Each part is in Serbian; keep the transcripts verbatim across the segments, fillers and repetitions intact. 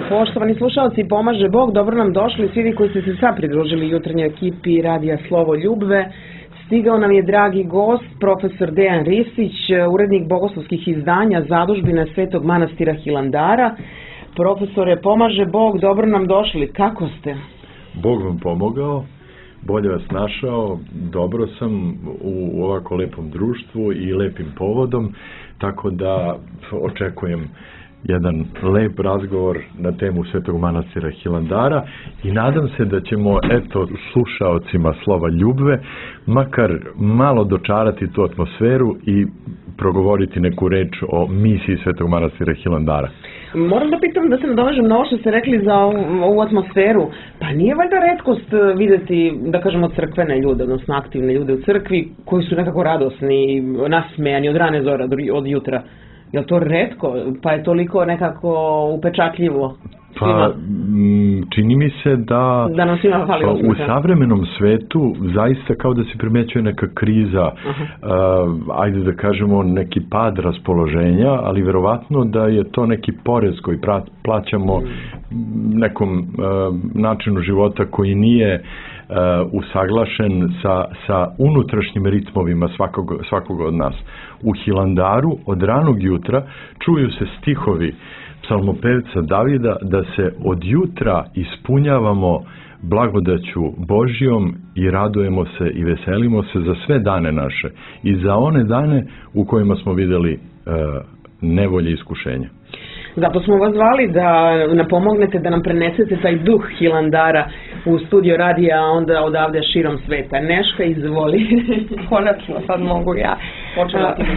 Poštovani slušalci, pomaže Bog, dobro nam došli svi vi koji ste se sad pridružili jutarnjoj ekipi Radija Slovo Ljubve. Stigao nam je dragi gost, profesor Dejan Ristić, urednik bogoslovskih izdanja Zadužbine Svetog manastira Hilandara. Profesore, pomaže Bog, dobro nam došli, kako ste? Bog vam pomogao, bolje vas našao, dobro sam u ovako lepom društvu i lepim povodom, tako da očekujem jedan lep razgovor na temu Svetog manastira Hilandara i nadam se da ćemo, eto, slušaocima Slova Ljubve makar malo dočarati tu atmosferu i progovoriti neku reč o misiji Svetog manastira Hilandara. Moram da pitam, da se nadovežem na ovo što ste rekli za ovu atmosferu. Pa nije valjda retkost vidjeti, da kažemo, crkvene ljude, odnosno aktivne ljude u crkvi koji su nekako radosni, nasmejani od rane zore, od jutra. Je li to retko? Pa je toliko nekako upečatljivo svima? Pa, čini mi se da, da nam svima fali u savremenom svetu zaista kao da se primećuje neka kriza, uh, ajde da kažemo neki pad raspoloženja, ali verovatno da je to neki porez koji plaćamo nekom uh, načinu života koji nije Uh, usaglašen sa, sa unutrašnjim ritmovima svakog, svakog od nas. U Hilandaru od ranog jutra čuju se stihovi psalmopevca Davida da se od jutra ispunjavamo blagodaću Božjom i radujemo se i veselimo se za sve dane naše i za one dane u kojima smo vidjeli uh, nevolje i iskušenja. Zato smo vas zvali da nam pomognete, da nam prenesete taj duh Hilandara u studio radija, onda odavde širom sveta. Neška, izvoli. Konačno, sad mogu ja. Počela ti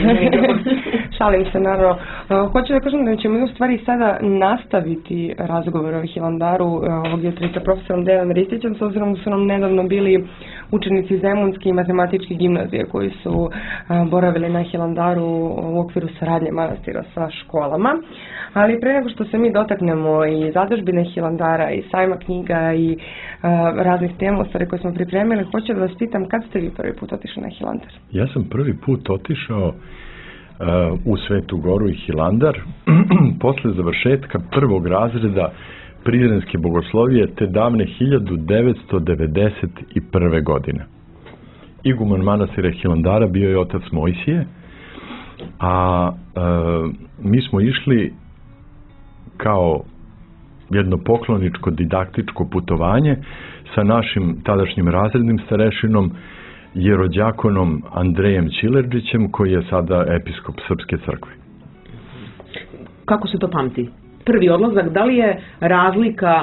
Šalim se, naravno. Hoću da kažem da ćemo u stvari sada nastaviti razgovor o Hilandaru ovog jutra sa profesorom Dejanom Ristićem, s obzirom da su nam nedavno bili učenici Zemunske i matematičke gimnazije koji su boravili na Hilandaru u okviru saradnje manastira sa školama. Ali pre nego što se mi dotaknemo i Zadužbine Hilandara i sajma knjiga i uh, raznih tema, stvari koje smo pripremili, hoću da vas pitam, kad ste vi prvi put otišli na Hilandar? Ja sam prvi put otišao uh, u Svetu Goru i Hilandar posle završetka prvog razreda Prizrenske bogoslovije te davne hiljadu devetsto devedeset prve. godine. Iguman manastira Hilandara bio je otac Mojsije, a uh, mi smo išli kao jedno pokloničko didaktičko putovanje sa našim tadašnjim razrednim starešinom jerođakonom Andrejem Ćilerđićem, koji je sada episkop Srpske crkve. Kako se to pamti? Prvi odlazak, da li je razlika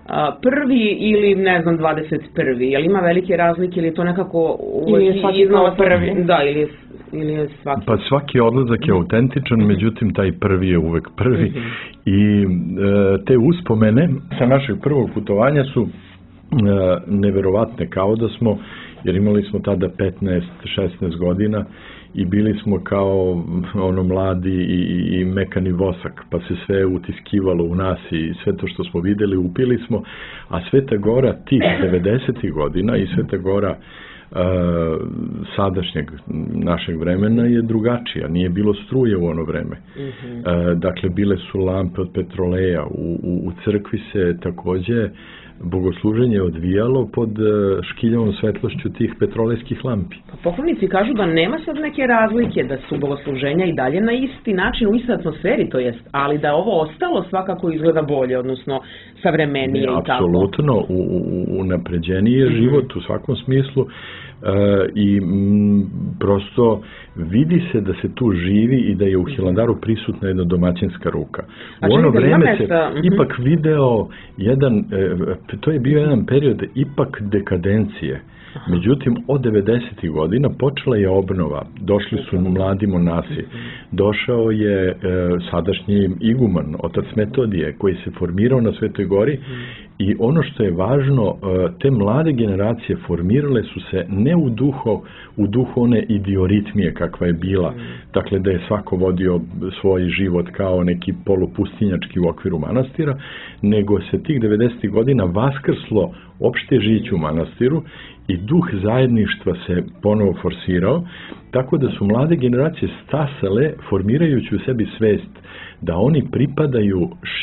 prvi ili, ne znam, dvadeset prvi? Je li ima velike razlike ili je to nekako uvijek iznova prvi? Da, ili je, ili je svaki? Pa svaki odlazak je autentičan, međutim taj prvi je uvek prvi. Uh-huh. I e, te uspomene sa našeg prvog putovanja su e, neverovatne, kao da smo, jer imali smo tada petnaest šesnaest godina i bili smo kao ono mladi i, i mekani vosak, pa se sve utiskivalo u nas i sve to što smo videli upili smo, a Sveta Gora tih devedesetih godina i Sveta Gora uh, sadašnjeg našeg vremena je drugačija, nije bilo struje u ono vreme. Mm-hmm. Uh, dakle, bile su lampe od petroleja, u, u, u crkvi se takođe bogosluženje odvijalo pod škiljavom svetlošću tih petrolejskih lampi. Poklonici kažu da nema sad neke razlike, da su bogosluženja i dalje na isti način, u istoj atmosferi, to jest, ali da ovo ostalo svakako izgleda bolje, odnosno savremenije i tako. Apsolutno, u, u, unapređeniji je mm-hmm. život u svakom smislu. Uh, i m, prosto vidi se da se tu živi i da je u Hilandaru prisutna jedna domaćinska ruka. U ono vreme se mm-hmm. ipak video jedan, e, to je bio jedan period ipak dekadencije. Aha. Međutim, od devedesetih godina počela je obnova. Došli su mladi monasi. Mm-hmm. Došao je e, sadašnji iguman, otac Metodije, koji se formirao na Svetoj Gori. Mm-hmm. I ono što je važno, te mlade generacije formirale su se ne u duhu, u duhu one idioritmije kakva je bila, mm. dakle da je svako vodio svoj život kao neki polupustinjački u okviru manastira, nego se tih devedesetih godina vaskrslo opšte žiće u manastiru i duh zajedništva se ponovo forsirao, tako da su mlade generacije stasale formirajući u sebi svest da oni pripadaju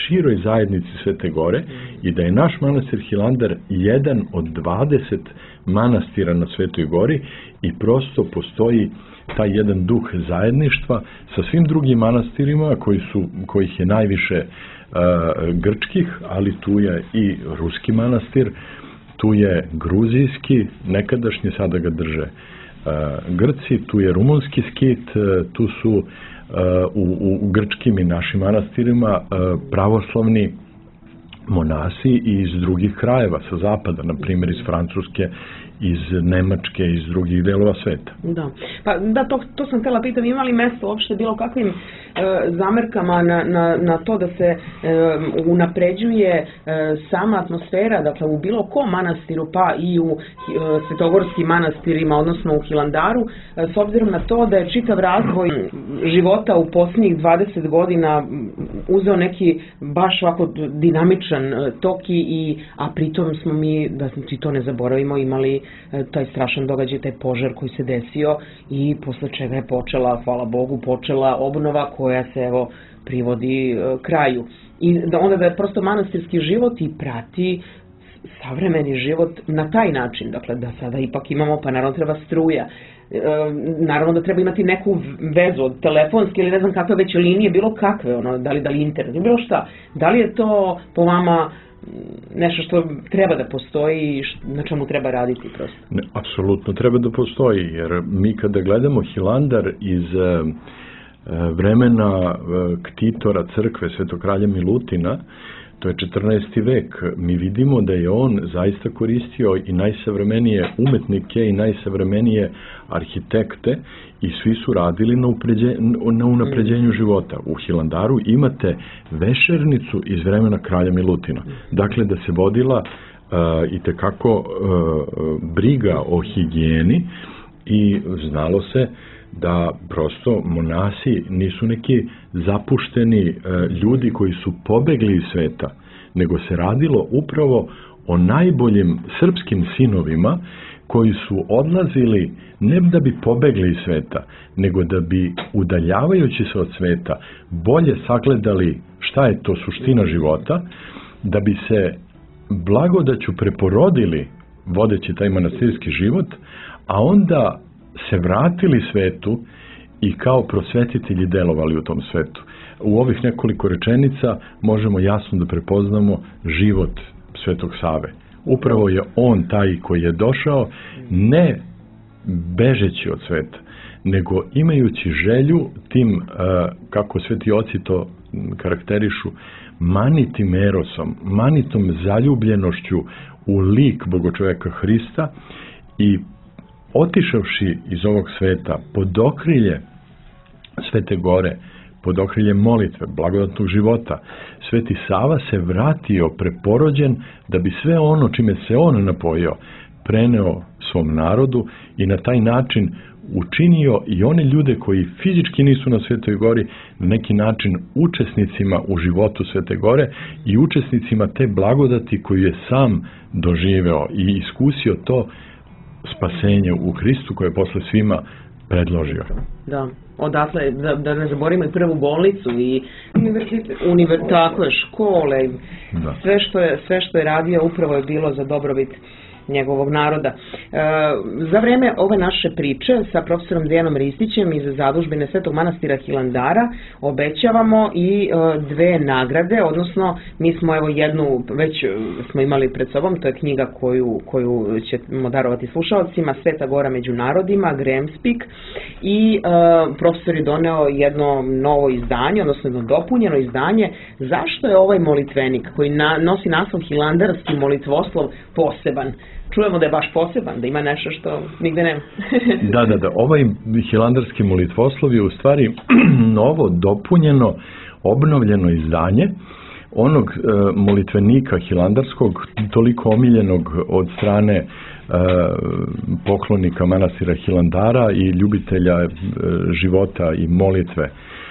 široj zajednici Svete Gore i da je naš manastir Hilandar jedan od dvadeset manastira na Svetoj Gori i prosto postoji taj jedan duh zajedništva sa svim drugim manastirima koji su, kojih je najviše uh, grčkih, ali tu je i ruski manastir, tu je gruzijski, nekadašnji, sada ga drže uh, Grci, tu je rumunski skit, uh, tu su uh, u, u grčkim i našim manastirima uh, pravoslavni monasi i iz drugih krajeva sa zapada, na primjer iz Francuske, iz Nemačke, iz drugih delova sveta. Da, pa da, to, to sam htjela pitati, ima li mjesto uopšte bilo kakvim e, zamerkama na, na, na to da se e, unapređuje e, sama atmosfera, dakle u bilo kom manastiru, pa i u e, svetogorskim manastirima, odnosno u Hilandaru, e, s obzirom na to da je čitav razvoj života u posljednjih dvadeset godina uzeo neki baš ovako dinamičan tok i, a pritom smo mi, da ti to ne zaboravimo, imali taj strašan događaj, taj požar koji se desio i posle čega je počela, hvala Bogu, počela obnova koja se evo privodi kraju. I da onda da je prosto manastirski život i prati savremeni život na taj način, dakle da sada ipak imamo, pa naravno treba struja, e, naravno da treba imati neku vezu od telefonske ili ne znam kakve već linije, bilo kakve, ono, da li, da li internet, bilo šta, da li je to po vama nešto što treba da postoji i na čemu treba raditi prosto? Ne, apsolutno treba da postoji, jer mi kada gledamo Hilandar iz e, vremena e, ktitora crkve Svetog kralja Milutina, to je četrnaesti vek, mi vidimo da je on zaista koristio i najsavremenije umetnike i najsavremenije arhitekte i svi su radili na, upređe, na unapređenju života. U Hilandaru imate vešernicu iz vremena kralja Milutina. Dakle, da se vodila uh, i tekako uh, briga o higijeni i znalo se da prosto monasi nisu neki zapušteni e, ljudi koji su pobegli iz sveta, nego se radilo upravo o najboljim srpskim sinovima koji su odlazili ne da bi pobegli iz sveta, nego da bi udaljavajući se od sveta bolje sagledali šta je to suština života, da bi se blagodaću preporodili vodeći taj manastirski život, a onda se vratili svetu i kao prosvetitelji delovali u tom svetu. U ovih nekoliko rečenica možemo jasno da prepoznamo život Svetog Save. Upravo je on taj koji je došao ne bežeći od sveta, nego imajući želju tim, kako sveti oci to karakterišu, manitim erosom, manitom zaljubljenošću u lik Bogočoveka Hrista i otišavši iz ovog sveta pod okrilje Svete Gore, pod okrilje molitve, blagodatnog života, Sveti Sava se vratio preporođen da bi sve ono čime se on napojio preneo svom narodu i na taj način učinio i one ljude koji fizički nisu na Svetoj Gori na neki način učesnicima u životu Svete Gore i učesnicima te blagodati koju je sam doživeo i iskusio to spasenje u Hristu koje je posle svima predložio. Da, odatle, da, da ne zaboravimo i prvu bolnicu i univerzitet, univer, tako je, škole, da. sve, što je, sve što je radio upravo je bilo za dobrobit njegovog naroda. E, za vreme ove naše priče sa profesorom Dejanom Ristićem iz zadužbine Svetog manastira Hilandara obećavamo i e, dve nagrade, odnosno mi smo evo jednu već smo imali pred sobom, to je knjiga koju, koju ćemo darovati slušalcima, Sveta Gora među narodima, Gremspik, i e, profesor je doneo jedno novo izdanje, odnosno jedno dopunjeno izdanje. Zašto je ovaj molitvenik koji na, nosi naslov Hilandarski molitvoslov poseban? Čujemo da je baš poseban, da ima nešto što nigde nema. da, da, da. Ovaj hilandarski molitvoslov je u stvari novo, dopunjeno, obnovljeno izdanje onog e, molitvenika hilandarskog, toliko omiljenog od strane e, poklonika manastira Hilandara i ljubitelja e, života i molitve. E,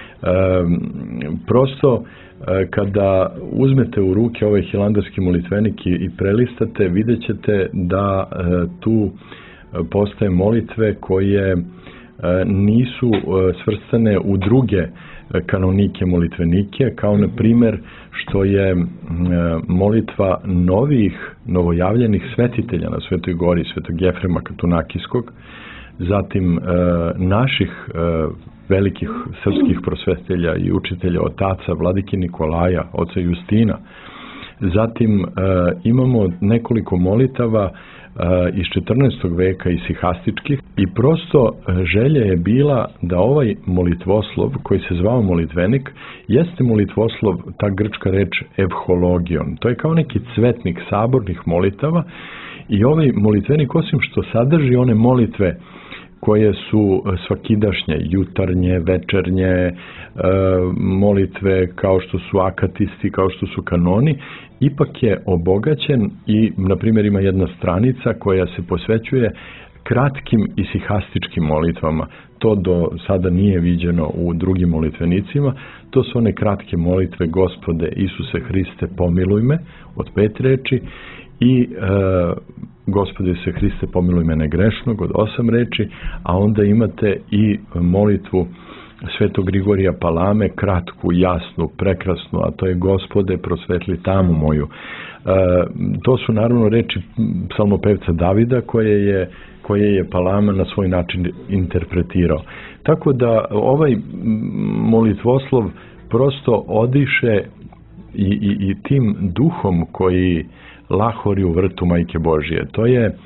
prosto kada uzmete u ruke ovaj hilandarski molitvenik i prelistate, vidjet ćete da tu postoje molitve koje nisu svrstane u druge kanonike molitvenike, kao na primjer što je molitva novih, novojavljenih svetitelja na Svetoj gori, Svetog Jefrema Katunakijskog, zatim naših velikih srpskih prosvetitelja i učitelja otaca Vladike Nikolaja, oca Justina. Zatim imamo nekoliko molitava iz četrnaestog veka i sihastičkih i prosto želja je bila da ovaj molitvoslov koji se zvao molitvenik jeste molitvoslov, ta grčka reč evhologion, to je kao neki cvetnik sabornih molitava i ovaj molitvenik osim što sadrži one molitve koje su svakidašnje, jutarnje, večernje, e, molitve kao što su akatisti, kao što su kanoni, ipak je obogaćen i, na primjer, ima jedna stranica koja se posvećuje kratkim i sihastičkim molitvama. To do sada nije viđeno u drugim molitvenicima. To su one kratke molitve Gospode Isuse Hriste, pomiluj me, od pet reči, i e, Gospode Isuse Hriste, pomiluj me negrešnog, od osam reči, a onda imate i molitvu Svetog Grigorija Palame, kratku, jasnu, prekrasnu, a to je Gospode, prosvetli tamu moju. E, to su naravno reči psalmopevca Davida koje je, koje je Palama na svoj način interpretirao. Tako da ovaj molitvoslov prosto odiše i, i, i tim duhom koji lahori u vrtu Majke Božije. To je e,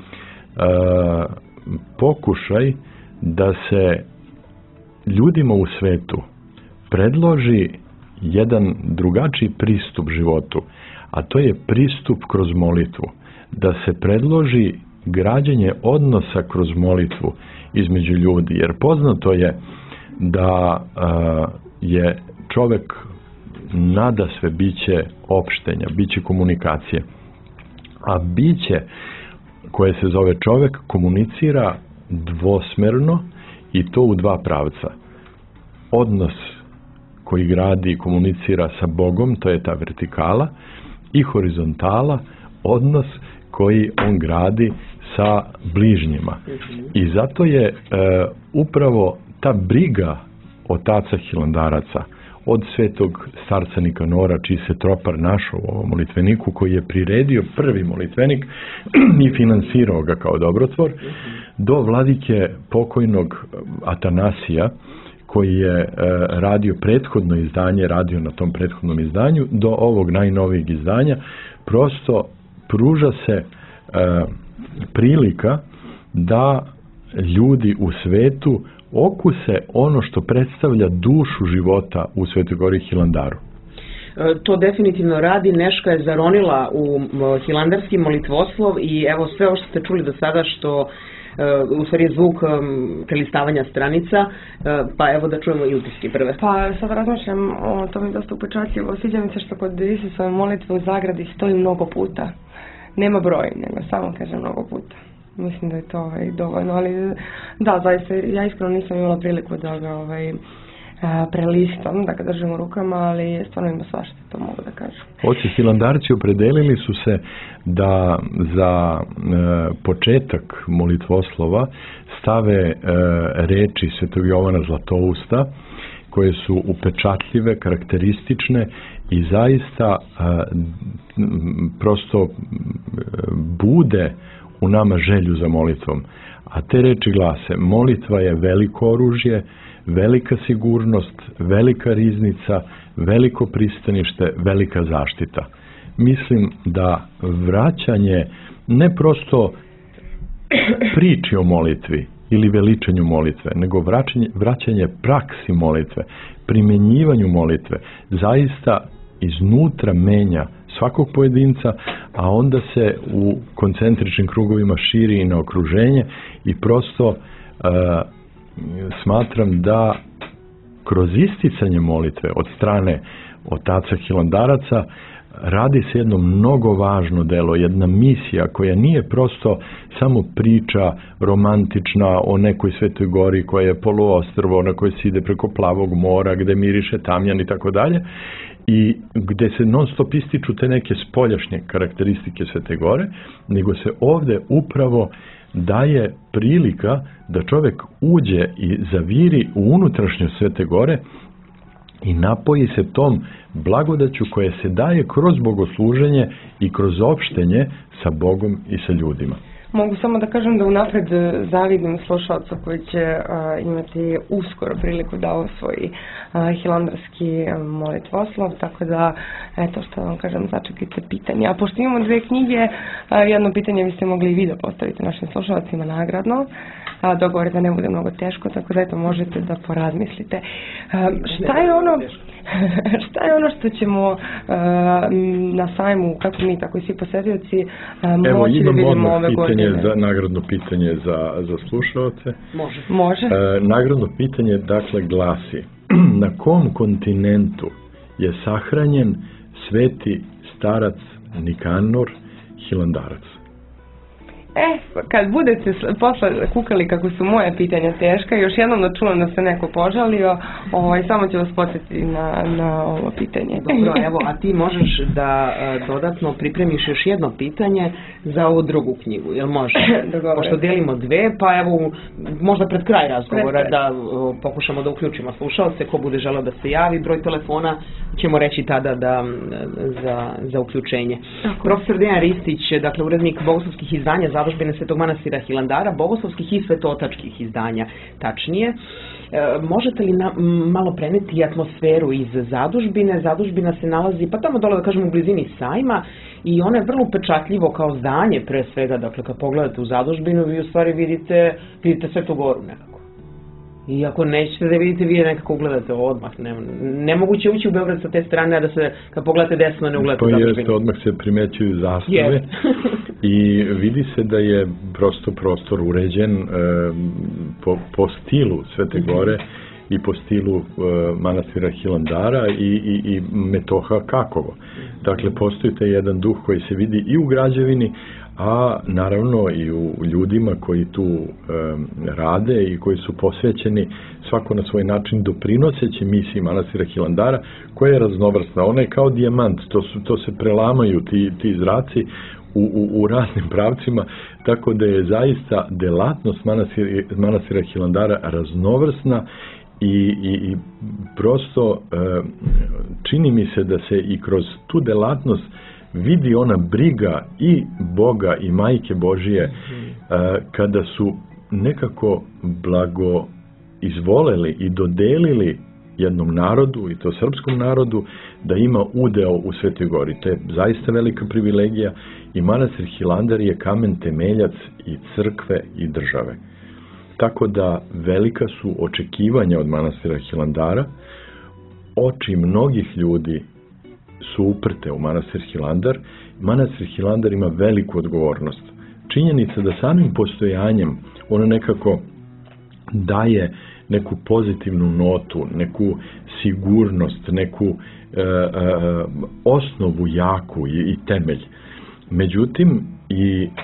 pokušaj da se ljudima u svetu predloži jedan drugačiji pristup životu, a to je pristup kroz molitvu. Da se predloži građenje odnosa kroz molitvu između ljudi, jer poznato je da a, je čovek nadasve biće opštenja, biće komunikacije, a biće koje se zove čovek komunicira dvosmerno i to u dva pravca. Odnos koji gradi i komunicira sa Bogom, to je ta vertikala, i horizontala, odnos koji on gradi sa bližnjima. I zato je e, upravo ta briga otaca hilandaraca, od svetog starca Nikanora, čiji se tropar našao u ovom molitveniku, koji je priredio prvi molitvenik i finansirao ga kao dobrotvor, do vladike pokojnog Atanasija, koji je e, radio prethodno izdanje, radio na tom prethodnom izdanju, do ovog najnovijeg izdanja, prosto pruža se e, prilika da ljudi u svetu okuse ono što predstavlja dušu života u Svetoj gori Hilandaru. To definitivno radi. Neška je zaronila u hilandarski molitvoslov i evo sve ovo što ste čuli do sada, što u stvari je zvuk prelistavanja stranica, pa evo da čujemo i utiske prve. Pa sad razmišljam, o, to mi je dosta upečatljivo. Sviđa mi se što kod Isusove molitve u zagradi stoji mnogo puta. Nema broj, nego samo kaže mnogo puta. Mislim da je to ovaj, dovoljno, ali da, zaista, ja iskreno nisam imala priliku da ga ovaj, prelistam, da ga držim u rukama, ali stvarno ima svašta, to mogu da kažem. Oci hilandarci opredelili su se da za e, početak molitvoslova stave e, reči Svetog Jovana Zlatousta, koje su upečatljive, karakteristične i zaista e, prosto bude u nama želju za molitvom. A te reči glase: molitva je veliko oružje, velika sigurnost, velika riznica, veliko pristanište, velika zaštita. Mislim da vraćanje, ne prosto priči o molitvi ili veličanju molitve, nego vraćanje, vraćanje praksi molitve, primjenjivanju molitve, zaista iznutra menja svakog pojedinca, a onda se u koncentričnim krugovima širi i na okruženje i prosto e, smatram da kroz isticanje molitve od strane otaca hilandaraca radi se jedno mnogo važno delo, jedna misija koja nije prosto samo priča romantična o nekoj Svetoj gori koja je poluostrvo, na kojoj se ide preko plavog mora, gde miriše tamjan i tako dalje, i gde se non stop ističu te neke spoljašnje karakteristike Svete gore, nego se ovde upravo daje prilika da čovjek uđe i zaviri u unutrašnju Svete Gore i napoji se tom blagodaću koje se daje kroz bogosluženje i kroz opštenje sa Bogom i sa ljudima. Mogu samo da kažem da unapred zavidim slušalcu koji će uh, imati uskoro priliku da osvoji uh, hilandarski molitvoslov, tako da, eto što vam kažem, začekajte pitanje. A pošto imamo dve knjige, uh, jedno pitanje vi ste mogli i vi da postavite našim slušalcima nagradno, a dogovore da ne bude mnogo teško, tako da eto možete da porazmislite. Um, šta je ono šta je ono što ćemo uh, na sajmu, kako mi, tako i svi posetioci, uh, moći da vidimo ove godine? Za, nagradno pitanje za, za slušalce. Može. Može. E, nagradno pitanje dakle glasi: na kom kontinentu je sahranjen sveti starac Nikanor Hilandarac? E, kad budete posle kukali kako su moje pitanja teška, još jednom da čuvam da se neko požalio, ovaj, samo ću vas podsjetiti na, na ovo pitanje. Dobro, evo, a ti možeš da uh, dodatno pripremiš još jedno pitanje za ovu drugu knjigu, jel može? Pošto delimo dve, pa evo, možda pred kraj razgovora pred da uh, pokušamo da uključimo slušalce, ko bude želeo da se javi, broj telefona ćemo reći tada da, za, za uključenje. Tako. Profesor Dejan Ristić, dakle, urednik bogoslovskih izdanja Zadužbine Svetog manastira Hilandara, bogoslovskih i svetotačkih izdanja, tačnije. E, možete li na, malo preneti atmosferu iz zadužbine? Zadužbina se nalazi, pa tamo dole da kažemo u blizini sajma, i ona je vrlo upečatljivo kao zdanje pre svega, dakle kad pogledate u zadužbinu vi u stvari vidite, vidite Svetu Goru nekako. I ako nećete da vidite, vi je nekako ugledate odmah. Ne, nemoguće ući u Beograd sa te strane, a da se, kad pogledate desno, ne ugledate zadužbinu. To jeste, odmah se primećuju zastave i vidi se da je prosto prostor uređen e, po, po stilu Svete Gore i po stilu e, manastira Hilandara i, i, i Metoha Kakovo. Dakle, postoji taj jedan duh koji se vidi i u građevini, a naravno i u ljudima koji tu e, rade i koji su posvećeni svako na svoj način doprinoseći misiji manastira Hilandara, koja je raznovrsna. Ona je kao dijamant, to, su, to se prelamaju ti, ti zraci u, u, u raznim pravcima, tako da je zaista delatnost manastira, manastira Hilandara raznovrsna i, i, i prosto e, čini mi se da se i kroz tu delatnost vidi ona briga i Boga i Majke Božije mm-hmm. uh, kada su nekako blago izvoleli i dodelili jednom narodu, i to srpskom narodu, da ima udeo u Svetoj Gori. To je zaista velika privilegija i manastir Hilandar je kamen temeljac i crkve i države. Tako da velika su očekivanja od manastira Hilandara, oči mnogih ljudi su uprte u manastir Hilandar. Manastir Hilandar ima veliku odgovornost. Činjenica da samim postojanjem ono nekako daje neku pozitivnu notu, neku sigurnost, neku e, e, osnovu jaku i, i temelj. Međutim, i e,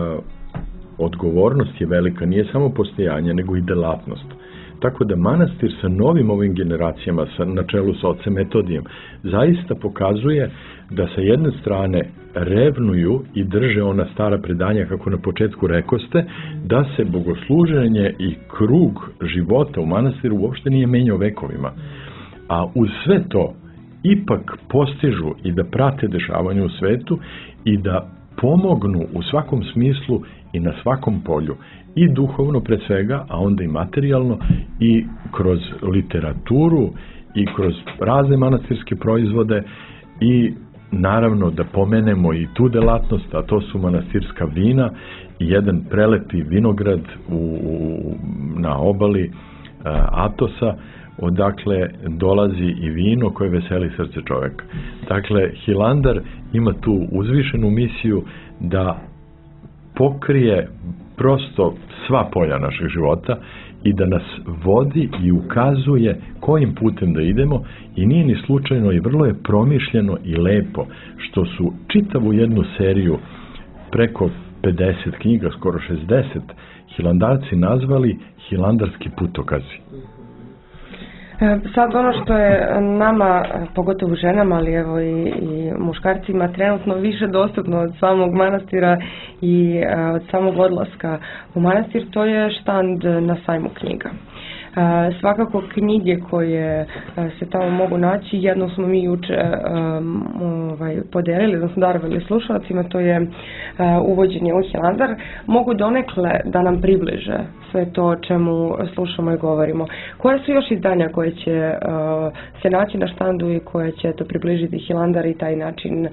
odgovornost je velika, nije samo postojanje, nego i delatnost. Tako da manastir sa novim ovim generacijama, sa, na čelu sa ocem Metodijem, zaista pokazuje da sa jedne strane revnuju i drže ona stara predanja, kako na početku rekoste, da se bogosluženje i krug života u manastiru uopšte nije menjao vekovima. A uz sve to ipak postižu i da prate dešavanje u svetu i da pomognu u svakom smislu i na svakom polju. I duhovno pre svega, a onda i materijalno, i kroz literaturu, i kroz razne manastirske proizvode, i naravno da pomenemo i tu delatnost, a to su manastirska vina i jedan prelepi vinograd u, u, na obali a, Atosa, odakle dolazi i vino koje veseli srce čoveka. Dakle, Hilandar ima tu uzvišenu misiju da pokrije prosto sva polja našeg života i da nas vodi i ukazuje kojim putem da idemo, i nije ni slučajno i vrlo je promišljeno i lepo što su čitavu jednu seriju preko pedeset knjiga, skoro šezdeset, hilandarci nazvali hilandarski putokazi. Sad ono što je nama, pogotovo ženama, ali evo i, i muškarcima, trenutno više dostupno od samog manastira i od samog odlaska u manastir, to je štand na sajmu knjiga. Uh, svakako knjige koje uh, se tamo mogu naći, jedno smo mi juče um, ovaj, podelili, odnosno darovali slušalcima, to je uh, uvođenje u Hilandar, mogu donekle da nam približe sve to o čemu slušamo i govorimo. Koje su još izdanja koje će uh, se naći na štandu i koje će to približiti Hilandar i taj način uh,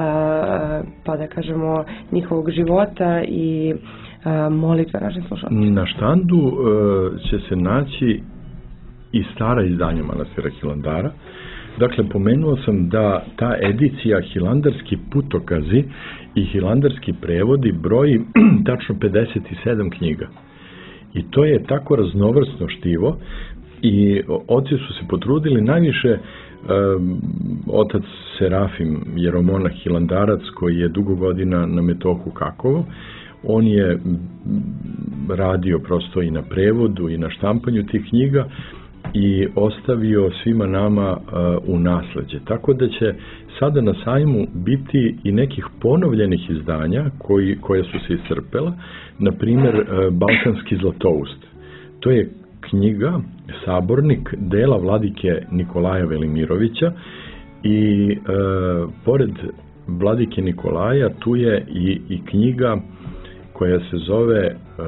pa da kažemo njihovog života i molitve našim slušalcima? Na štandu uh, će se naći i stara izdanja manastira Hilandara. Dakle, pomenuo sam da ta edicija Hilandarski putokazi i hilandarski prevodi broji tačno pedeset sedam knjiga. I to je tako raznovrsno štivo i oci su se potrudili najviše. Um, otac Serafim Jeromonah Hilandarac, koji je dugo godina na Metohu Kakovo, on je radio prosto i na prevodu i na štampanju tih knjiga i ostavio svima nama uh, u nasleđe. Tako da će sada na sajmu biti i nekih ponovljenih izdanja koji, koja su se iscrpela, na primjer uh, Balkanski zlatoust. To je knjiga, sabornik dela vladike Nikolaja Velimirovića i uh, pored vladike Nikolaja tu je i, i knjiga koja se zove uh,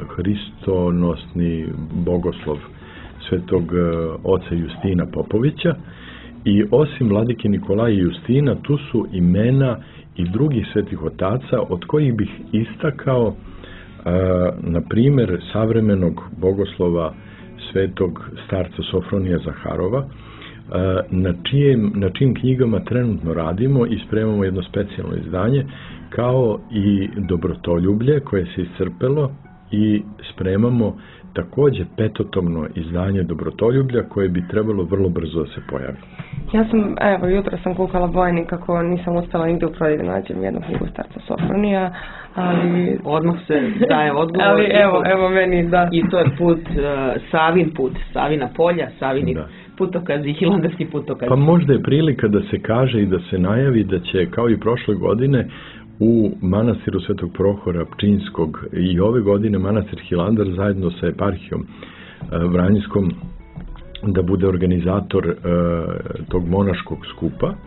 Hristonosni bogoslov svetog uh, oca Justina Popovića i osim vladike Nikolaja i Justina tu su imena i drugih svetih otaca od kojih bih istakao uh, na primjer savremenog bogoslova svetog starca Sofronija Zaharova, uh, na, čijem, na čijim knjigama trenutno radimo i spremamo jedno specijalno izdanje, kao i Dobrotoljublje koje se iscrpelo i spremamo takođe petotomno izdanje Dobrotoljublja koje bi trebalo vrlo brzo da se pojavi. Ja sam, evo, jutro sam kukala bojnik kako nisam uspela nigde u prodaji da nađem jednu knjigu starca Sofronija, ali... Odmah se daje odgovor. Ali evo, evo meni, da. I to je put, uh, Savin put, Savina polja, Savini da. Putokazi, hilandarski putokazi. Pa možda je prilika da se kaže i da se najavi da će, kao i prošle godine, u manastiru Svetog Prohora Pčinjskog i ove godine manastir Hilandar zajedno sa eparhijom uh, Vranjskom da bude organizator uh, tog monaškog skupa uh,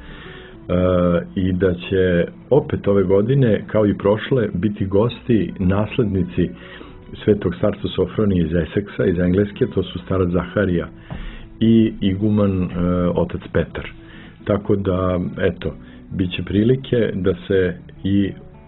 i da će opet ove godine, kao i prošle, biti gosti, naslednici svetog starca Sofronija iz Eseksa, iz Engleske, to su starac Zaharija i iguman uh, otac Petar. Tako da, eto, bit će prilike da se i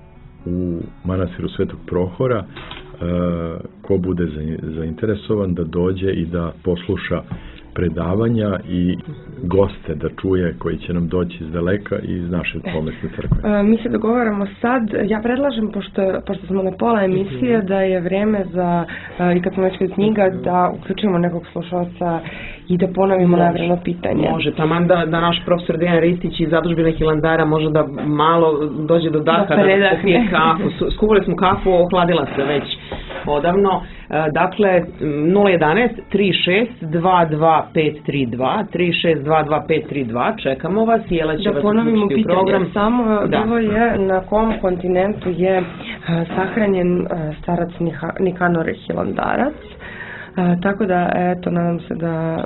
u manastiru Svetog Prohora uh, ko bude zainteresovan da dođe i da posluša predavanja i goste da čuje koji će nam doći iz daleka i iz naše pomesne crkve. E, mi se dogovaramo sad, ja predlažem, pošto, pošto smo na pola emisije, da je vreme za, e, i kad smo već kod knjiga, da uključimo nekog slušalca i da ponovimo navrano pitanje. Može, taman da, da naš profesor Dejan Ristić iz zadužbine Hilandara može da malo dođe do daha, da, da popije kafu. Skuvali smo kafu, ohladila se već odavno. Dakle, nula jedanaest tri šest dva dva pet tri dva, tri šest dva dva pet tri dva, čekamo vas, Jela će da vas ponovimo uključiti u program. Samo da. Bilo je na kom kontinentu je sahranjen starac Nikanor Hilandarac. A, tako da, eto, nadam se da,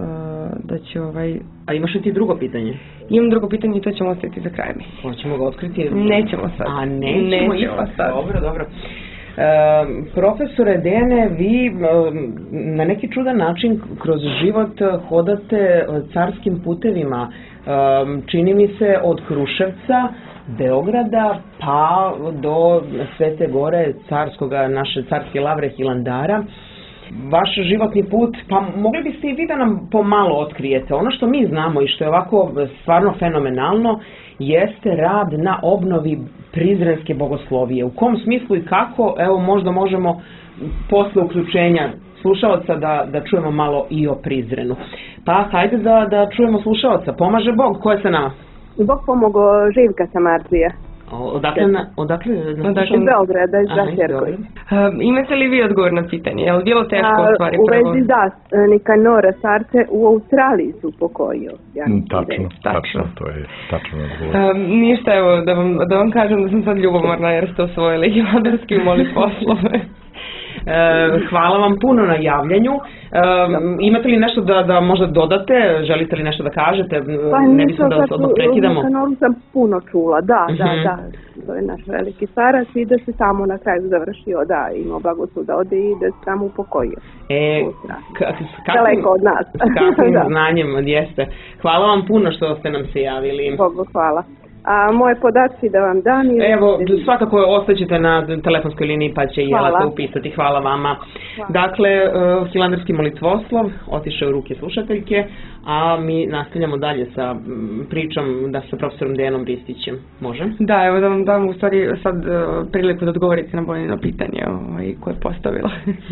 da će ovaj... A imaš li ti drugo pitanje? Imam drugo pitanje i to ćemo ostaviti za kraj. Hoćemo ga otkriti? Nećemo sad. A, nećemo, nećemo sad. Dobro, dobro. E, profesore Dejane, vi na neki čudan način kroz život hodate carskim putevima. E, čini mi se od Kruševca, Beograda pa do Svete Gore, carskoga, naše carske lavre Hilandara. Vaš životni put, pa mogli biste i vi da nam pomalo otkrijete. Ono što mi znamo i što je ovako stvarno fenomenalno jeste rad na obnovi prizrenske bogoslovije. U kom smislu i kako, evo možda možemo posle uključenja slušaoca da, da čujemo malo i o Prizrenu. Pa hajde da, da čujemo slušaoca. Pomaže Bog, ko je sa nama? Bog pomogo, Živka sa Marcije. Odakle na, odakle na Odakle iz Beograda, iz Zašerkovi. Um, imate li vi odgovor na pitanje? Je li bilo teško u stvari U prvo? vezi da, Nikanora Sarce u Australiji su pokojio. Ja tačno, tačno, to je tačno odgovor. Um, ništa, evo, da vam, da vam kažem da sam sad ljubomorna jer ste osvojili hilandarski moli poslove. E, hvala vam puno na javljanju. E, imate li nešto da, da možda dodate? Želite li nešto da kažete? Pa ne bismo da vas odmah prekidamo. Pa nisam sam puno čula, da, da, uh-huh. da. To je naš veliki starac i da se samo na kraju završio, da, imao blagoslov da ode i da se tamo upokojio. E, daleko od nas. Kakvim znanjem, jeste. Hvala vam puno što ste nam se javili. Bogu hvala. A moje podatke da vam dam? Evo, svakako ostaćete na telefonskoj liniji pa će Jela to upisati. Hvala vama. Hvala. Dakle, uh, hilandarski molitvoslov otišao u ruke slušateljke, a mi nastavljamo dalje sa m, pričom da sa profesorom Dejanom Ristićem. Može? Da, evo da vam dam u stvari sad uh, priliku da odgovorite na Bojino pitanje ovaj, koje je postavila.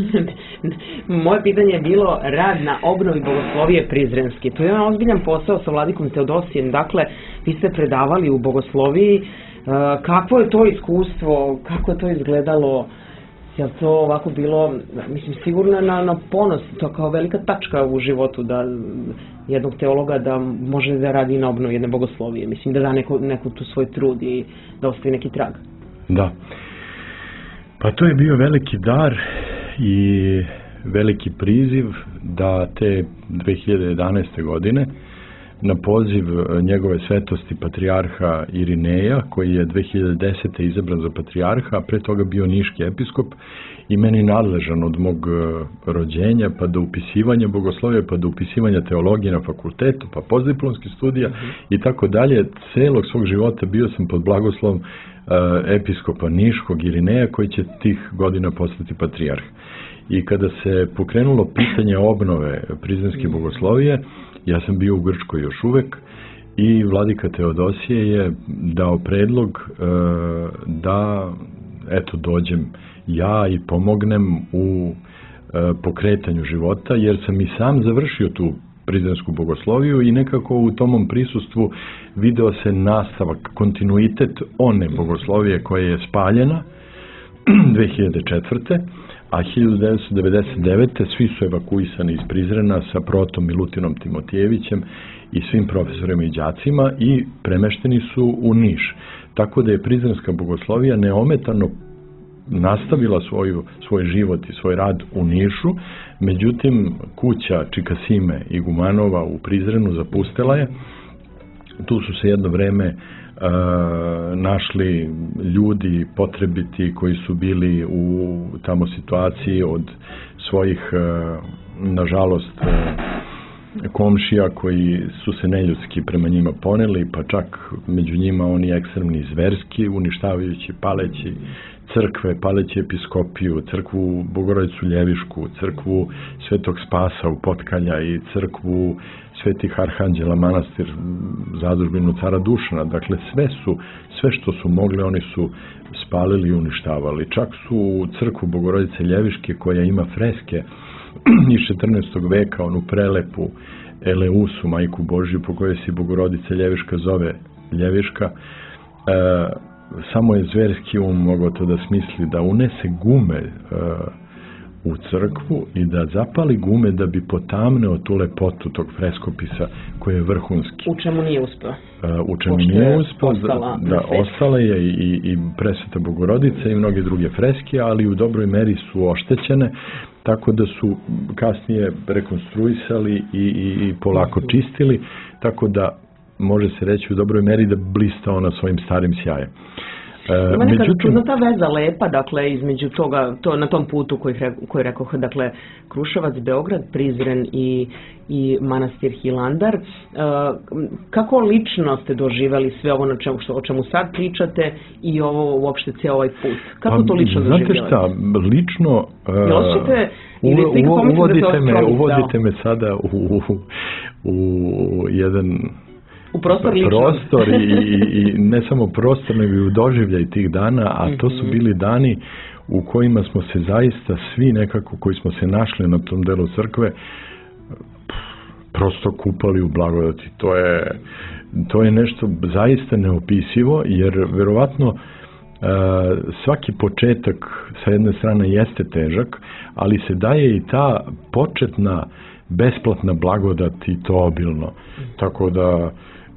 Moje pitanje je bilo rad na obnovi bogoslovije Prizrenske. To je jedan ozbiljan posao sa vladikom Teodosijem. Dakle, vi ste predavali u bogosloviji. Kakvo je to iskustvo, kako je to izgledalo, je li to ovako bilo, mislim, sigurno na, na ponos, to kao velika tačka u životu da jednog teologa da može da radi na obnovi jedne bogoslovije, mislim da da neko, neko tu svoj trud i da ostavi neki trag. Da, pa to je bio veliki dar i veliki priziv da te dve hiljade jedanaeste godine na poziv njegove svetosti patrijarha Irineja, koji je dve hiljade desete izabran za patrijarha, a pre toga bio niški episkop i meni nadležan od mog rođenja, pa do upisivanja bogoslovija, pa do upisivanja teologije na fakultetu, pa postdiplomskih studija mm-hmm. i tako dalje. Celog svog života bio sam pod blagoslovom uh, episkopa niškog Irineja, koji će tih godina postati patrijarh. I kada se pokrenulo pitanje obnove Prizrenske bogoslovije, ja sam bio u Grčkoj još uvek i vladika Teodosije je dao predlog e, da eto dođem ja i pomognem u e, pokretanju života, jer sam i sam završio tu Prizrensku bogosloviju i nekako u tomom prisustvu video se nastavak, kontinuitet one bogoslovije koja je spaljena dve hiljade četvrte a hiljadu devetsto devedeset devete svi su evakuisani iz Prizrena sa protom Milutinom Timotijevićem i svim profesorima i đacima i premešteni su u Niš. Tako da je Prizrenska bogoslovija neometano nastavila svoju, svoj život i svoj rad u Nišu, međutim kuća Čikasime i Gumanova u Prizrenu zapustela je. Tu su se jedno vreme Uh, našli ljudi potrebiti koji su bili u tamo situaciji od svojih uh, nažalost uh, komšija koji su se neljudski prema njima poneli, pa čak među njima oni ekstremni zverski, uništavajući, paleći crkve, paleći episkopiju, crkvu Bogorodicu Ljevišku, crkvu Svetog Spasa u Potkalja i crkvu Svetih Arhanđela, manastir zadužbinu cara Dušana. Dakle, sve su, sve što su mogli, oni su spalili i uništavali. Čak su u crkvu Bogorodice Ljeviške, koja ima freske iz četrnaestog veka, onu prelepu Eleusu, majku Božju, po kojoj se Bogorodica Ljeviška zove Ljeviška, e, samo je zverski um mogao to da smisli, da unese gume e, u crkvu i da zapali gume da bi potamneo tu lepotu tog freskopisa koji je vrhunski. U čemu nije uspeo? Uh, u čemu nije uspeo, da, da ostala je i, i Presveta Bogorodica i mnoge druge freske, ali u dobroj meri su oštećene, tako da su kasnije rekonstruisali i, i, i polako čistili, tako da može se reći u dobroj meri da blista ona svojim starim sjajem. Ima neka čudna ta veza lepa, dakle, između toga, to, na tom putu koji, koji rekao, dakle, Kruševac, Beograd, Prizren i, i manastir Hilandar. Kako lično ste doživjeli sve ovo na čemu, o čemu sad pričate i ovo uopšte cijel ovaj put? Kako to lično doživjeli? Znate šta, lično... Osjećate, ili uvo, uvodite, me, uvodite me sada u, u, u jedan... U prostor, prostor i, i, i ne samo prostor, nego i u doživljaj tih dana, a to su bili dani u kojima smo se zaista svi nekako koji smo se našli na tom delu crkve prosto kupali u blagodati. To je, to je nešto zaista neopisivo, jer verovatno svaki početak sa jedne strane jeste težak, ali se daje i ta početna besplatna blagodat i to obilno. Tako da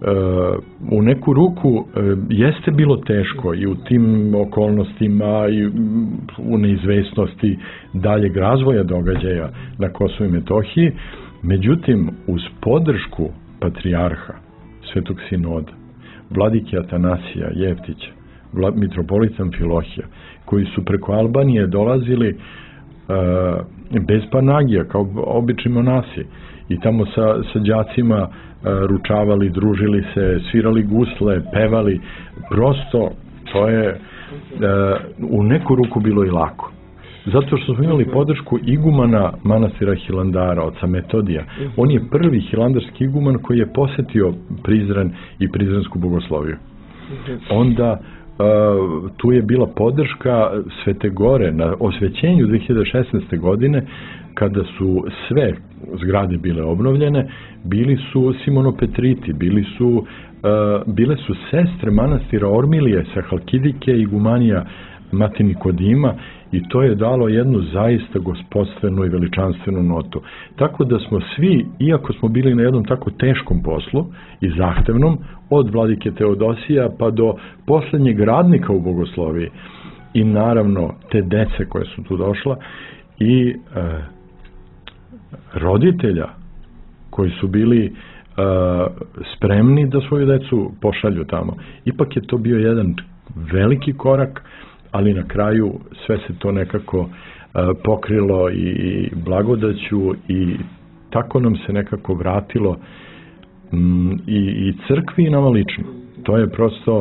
u neku ruku jeste bilo teško i u tim okolnostima i u neizvesnosti daljeg razvoja događaja na Kosovu i Metohiji, međutim uz podršku patrijarha Svetog Sinoda, vladike Atanasija Jeftića, mitropolita Amfilohija, koji su preko Albanije dolazili uh, bez panagija, kao obični monasi, i tamo sa, sa đacima uh, ručavali, družili se, svirali gusle, pevali, prosto to je uh, u neku ruku bilo i lako. Zato što smo imali podršku igumana manastira Hilandara, oca Metodija. On je prvi hilandarski iguman koji je posetio Prizren i prizrensku bogosloviju. Onda Uh, tu je bila podrška Svete Gore na osvećenju dve hiljade šesnaeste. godine, kada su sve zgrade bile obnovljene, bili su Simonopetriti, bili su, uh, bile su sestre manastira Ormilije sa Halkidike i Gumanija Mati Nikodima, i to je dalo jednu zaista gospodstvenu i veličanstvenu notu. Tako da smo svi, iako smo bili na jednom tako teškom poslu i zahtevnom, od vladike Teodosija pa do poslednjeg radnika u bogosloviji i naravno te dece koje su tu došla i e, roditelja koji su bili e, spremni da svoju decu pošalju tamo. Ipak je to bio jedan veliki korak, ali na kraju sve se to nekako uh, pokrilo i blagodaću i tako nam se nekako vratilo mm, i, i crkvi i nama lično. To je prosto uh,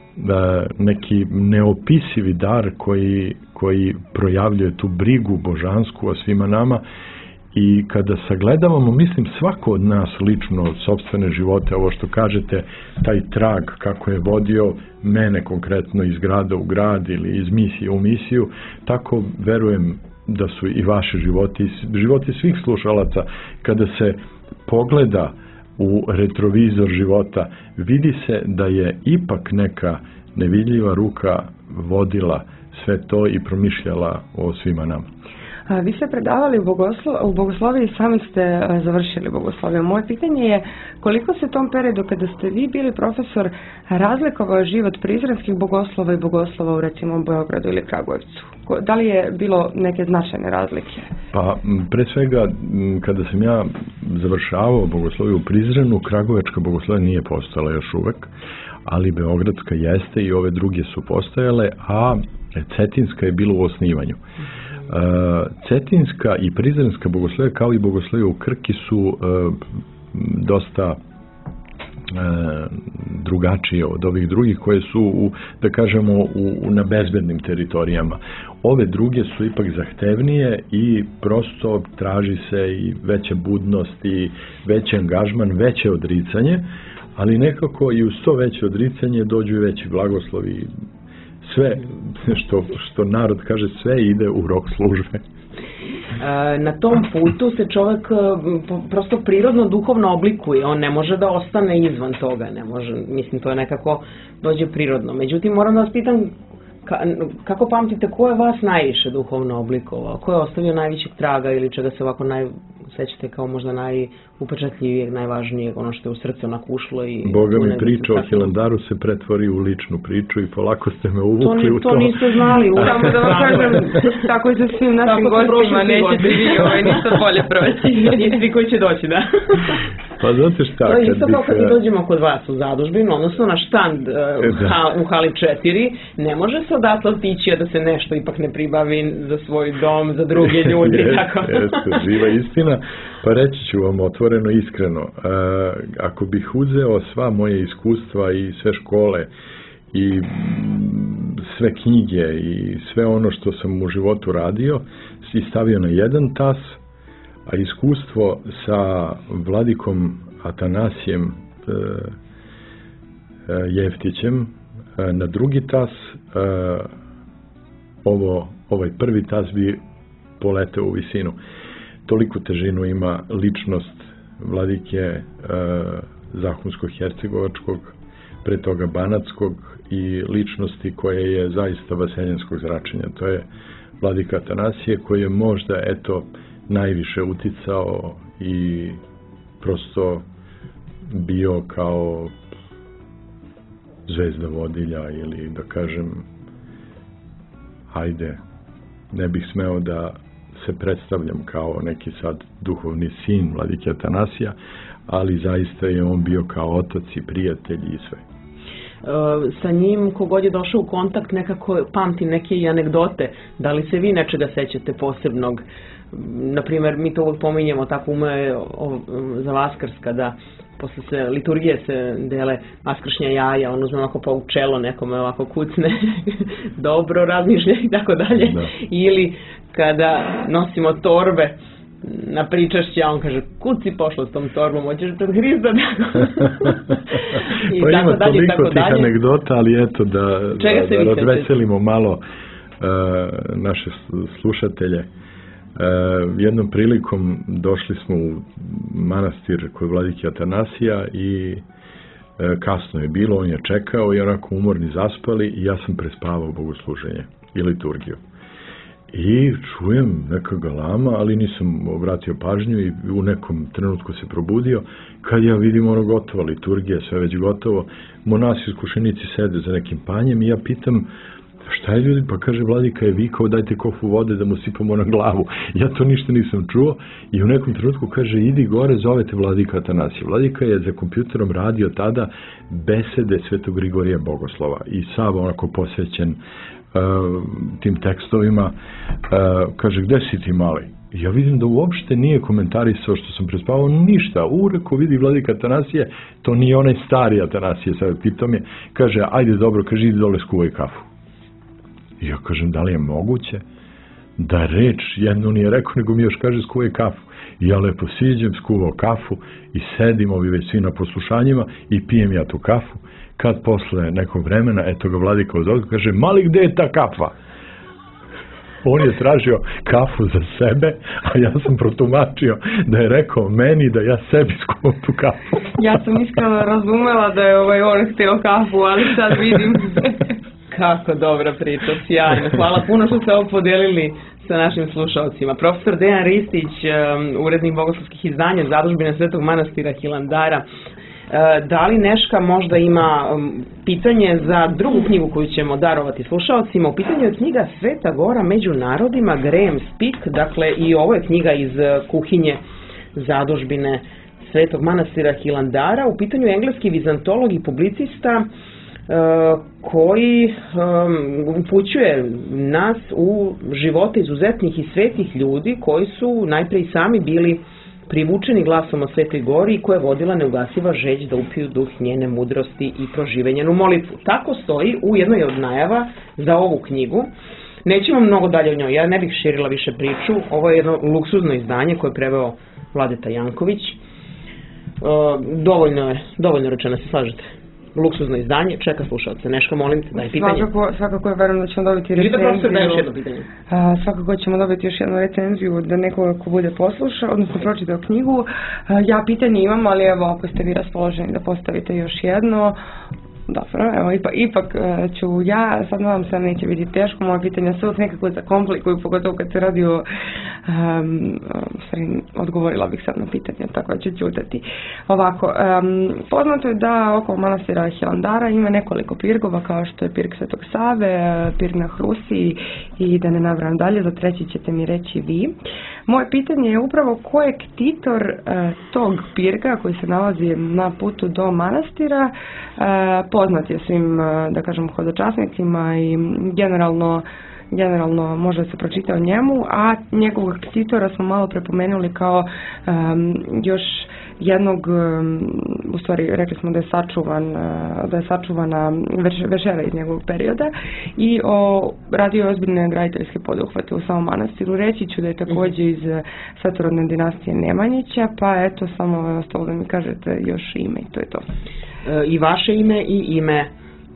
neki neopisivi dar koji, koji projavljuje tu brigu božansku o svima nama, i kada sagledavamo, mislim, svako od nas lično sopstvene živote, ovo što kažete, taj trag kako je vodio mene konkretno iz grada u grad ili iz misije u misiju, tako verujem da su i vaši životi, životi svih slušalaca, kada se pogleda u retrovizor života, vidi se da je ipak neka nevidljiva ruka vodila sve to i promišljala o svima nama. A, vi ste predavali u, bogoslo, u bogosloviji, sami ste a, završili bogosloviju. Moje pitanje je koliko se u tom periodu kada ste vi bili profesor razlikovao život prizrenskih bogoslova i bogoslova u recimo Beogradu ili Kragujevcu? Da li je bilo neke značajne razlike? Pa pre svega kada sam ja završavao bogosloviju u Prizrenu, Kragujevačka bogoslovija nije postojala još uvek, ali Beogradska jeste i ove druge su postojale, a Cetinska je bila u osnivanju. Cetinska i Prizrenska bogoslovija kao i bogoslovija u Krki su e, dosta e, drugačije od ovih drugih koje su u, da kažemo u, u, na bezbednim teritorijama. Ove druge su ipak zahtevnije i prosto traži se i veća budnost i veći angažman, veće odricanje, ali nekako i uz to veće odricanje dođu i veći blagoslovi. Sve, što, što narod kaže, sve ide u rok službe. Na tom putu se čovjek prosto prirodno duhovno oblikuje, on ne može da ostane izvan toga, ne može, mislim, to je nekako dođe prirodno. Međutim, moram da vas pitam, kako pamtite, ko je vas najviše duhovno oblikovao? Ko je ostavio najvećeg traga ili čega se ovako naj, sećate kao možda najupečatljivijeg, najvažnijeg, ono što je u srce onako ušlo? I Boga mi priča o Hilandaru se pretvori u ličnu priču i polako ste me uvukli to, u to. To niste znali. Samo da vam kažem, tako je sa svim našim gostima, nećete vi ovaj ništa bolje proći. I svi koji će doći, da. Pa znate šta, to je isto kao kad bih, dođemo kod vas u zadužbinu, odnosno na štand uh, ha, u hali četiri, ne može se odatle otići da se nešto ipak ne pribavi za svoj dom, za druge ljudi. Jeste, tako. jeste, živa istina. Pa reći ću vam otvoreno, iskreno, uh, ako bih uzeo sva moje iskustva i sve škole i sve knjige i sve ono što sam u životu radio i stavio na jedan tas, a iskustvo sa vladikom Atanasijem e, e, Jeftićem e, na drugi tas, e, ovo, ovaj prvi tas bi poleteo u visinu. Toliku težinu ima ličnost vladike e, Zahumsko-hercegovačkog, pre toga Banatskog i ličnosti koje je zaista vaseljenskog zračenja. To je vladika Atanasije koji je možda eto najviše uticao i prosto bio kao zvezda vodilja ili da kažem hajde, ne bih smeo da se predstavljam kao neki sad duhovni sin vladike Atanasija, ali zaista je on bio kao otac i prijatelj i sve. Sa njim, kogod je došao u kontakt, nekako pamti neke i anegdote. Da li se vi nečega sećate posebnog? Naprimjer, mi to uvijek pominjemo tako ume za Vaskrs, kada posle se, liturgije se dele vaskršnja jaja, on uzme ovako pa u čelo nekome ovako kucne, dobro razmišlja i tako dalje. Ili kada nosimo torbe na pričašće, a on kaže, kud si pošla s tom torbom, hoćeš pred Hrista? I pa tako ima dalje, toliko tih dalje. Anegdota, ali eto da, da, da razveselimo malo uh, naše slušatelje. Uh, jednom prilikom došli smo u manastir kod vladike Atanasija i uh, kasno je bilo, on je čekao i onako umorni zaspali i ja sam prespavao bogosluženje i liturgiju. I čujem neka galama, ali nisam obratio pažnju i u nekom trenutku se probudio. Kad ja vidim ono gotovo, liturgija, sve već gotovo, monasi iskušenici sede za nekim panjem i ja pitam šta je ljudi, pa kaže vladika je vikao dajte kofu vode da mu sipamo na glavu. Ja to ništa nisam čuo i u nekom trenutku kaže idi gore, zovete vladika Atanasija. Vladika je za kompjuterom radio tada besede Svetog Grigorija Bogoslova i sav onako posvećen Uh, tim tekstovima, uh, kaže, gde si ti mali? Ja vidim da uopšte nije komentarisao što sam prespavao ništa. Ureko vidi vladika Atanasije, to nije onaj stari Atanasije, sad pitom je, kaže, ajde dobro, kaže, idi dole skuvaj kafu. I ja kažem, da li je moguće da reč jedno nije rekao, nego mi još kaže skuvaj kafu. I ja lepo siđem, skuvao kafu i sedim, ovi već svi na poslušanjima i pijem ja tu kafu. Kad posle nekog vremena, eto ga vladika uzovka, kaže, mali, gde je ta kafa? On je tražio kafu za sebe, a ja sam protumačio da je rekao meni da ja sebi skuvam tu kafu. Ja sam iskreno razumela da je ovaj on htio kafu, ali sad vidim. Kako dobra priča, sjajno. Hvala puno što ste ovo podelili sa našim slušalcima. Profesor Dejan Ristić, urednik bogoslovskih izdanja Zadužbine Svetog manastira Hilandara. Da li Neška možda ima pitanje za drugu knjigu koju ćemo darovati slušalcima? U pitanju je knjiga Sveta Gora među narodima, Graham Speak, dakle i ovo je knjiga iz kuhinje Zadužbine Svetog manastira Hilandara. U pitanju je engleski vizantolog i publicista koji upućuje nas u živote izuzetnih i svetih ljudi koji su najpre i sami bili privučeni glasom o Svetoj Gori i koja je vodila neugasiva žeđ da upiju duh njene mudrosti i proživenjenu molitvu. Tako stoji u jednoj od najava za ovu knjigu. Nećemo mnogo dalje o njoj, ja ne bih širila više priču. Ovo je jedno luksuzno izdanje koje je preveo Vladeta Janković. Dovoljno je, dovoljno rečeno, se slažete? Luksuzno izdanje, čeka slušalce. Neška, molim te, daj pitanje. Svakako, svakako je verujem da ćemo dobiti recenziju. A, svakako ćemo dobiti još jednu recenziju da nekoga ko bude poslušao, odnosno pročitao knjigu. A, ja pitanje imam, ali evo, ako ste vi raspoloženi da postavite još jedno. Dobro, evo, ipak, ipak ću ja, sad nadam se neće biti teško, moje pitanja se uvijek nekako zakomplikuju, pogotovo kad se radi o, um, stvari, odgovorila bih sad na pitanje, tako da ću ćutati. Ovako, um, poznato je da oko manastira Hilandara ima nekoliko pirgova, kao što je pirg Svetog Save, pirg na Hrusi i da ne nabrajam dalje, za treći ćete mi reći vi. Moje pitanje je upravo ko je ktitor uh, tog pirga koji se nalazi na putu do manastira, uh, poznat je svim, da kažem, hodočasnicima i generalno, generalno može se pročitati o njemu, a njegovog ktitora smo malo prepomenuli kao um, još jednog, um, u stvari rekli smo da je sačuvan, uh, da je sačuvana veš, vešera iz njegovog perioda i o, radio ozbiljne graditeljske poduhvate u samom manastiru. Reći ću da je također iz svetorodne dinastije Nemanjića, pa eto, samo ostalo da mi kažete još ime i to je to. I vaše ime i ime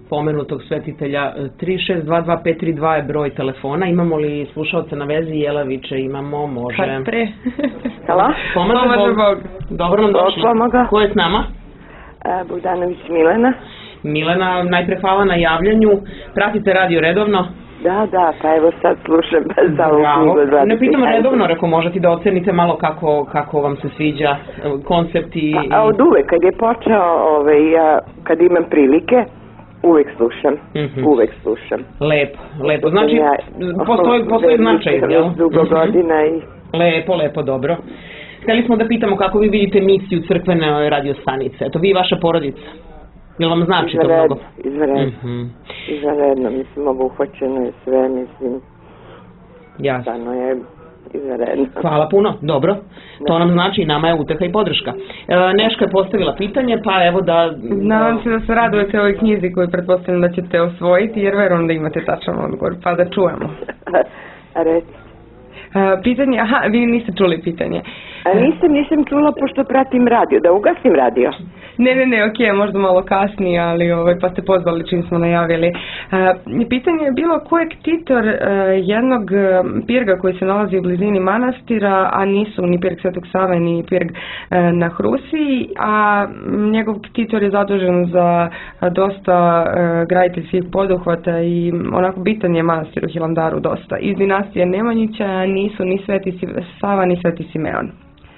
pomenutog svetitelja. tri šest dva dva pet tri dva je broj telefona. Imamo li slušalce na vezi? Jelaviće imamo, može. Kad pre? Halo? Pomaže Bog. Bog. Dobro nam došli. Ko je s nama? E, Bogdanović Milena. Milena, najpre hvala na javljanju. Pratite radio redovno? Da, da, pa evo sad slušam za ovu knjigu. Ne pitam redovno, reko možete da ocenite malo kako, kako vam se sviđa koncept i... A, a od uvek, kad je počeo, ovaj, ja, kad imam prilike, uvek slušam, mm-hmm. uvek slušam. Lepo, lepo, znači ja, postoji, postoji značaj, jel? Dugo godina i... Lepo, lepo, dobro. Hteli smo da pitamo kako vi vidite misiju crkvene radio stanice, eto vi i vaša porodica. Jel vam znači to mnogo? Izvanredno, mm-hmm. izvanredno, mislim, obuhvaćeno je sve, mislim, jasno. Stano je izvanredno. Hvala puno, dobro, to nam znači i nama je uteha i podrška. E, Neška je postavila pitanje, pa evo da... Nadam se da se radujete ovoj knjizi koju pretpostavljam da ćete osvojiti, jer verujem da imate tačan odgovor, pa da čujemo. A reci. E, pitanje, aha, vi niste čuli pitanje. A nisam, nisam čula pošto pratim radio, da ugasim radio. Ne, ne, ne, ok, možda malo kasnije, ali ovaj, pa ste pozvali čim smo najavili. E, pitanje je bilo ko je ktitor e, jednog pirga koji se nalazi u blizini manastira, a nisu ni pirg Svetog Save, ni pirg e, na Hrusiji, a njegov ktitor je zadužen za a, dosta e, graditeljskih poduhvata i onako bitan je manastir u Hilandaru dosta. Iz dinastije Nemanjića nisu ni Sveti Sava, ni Sveti Simeon.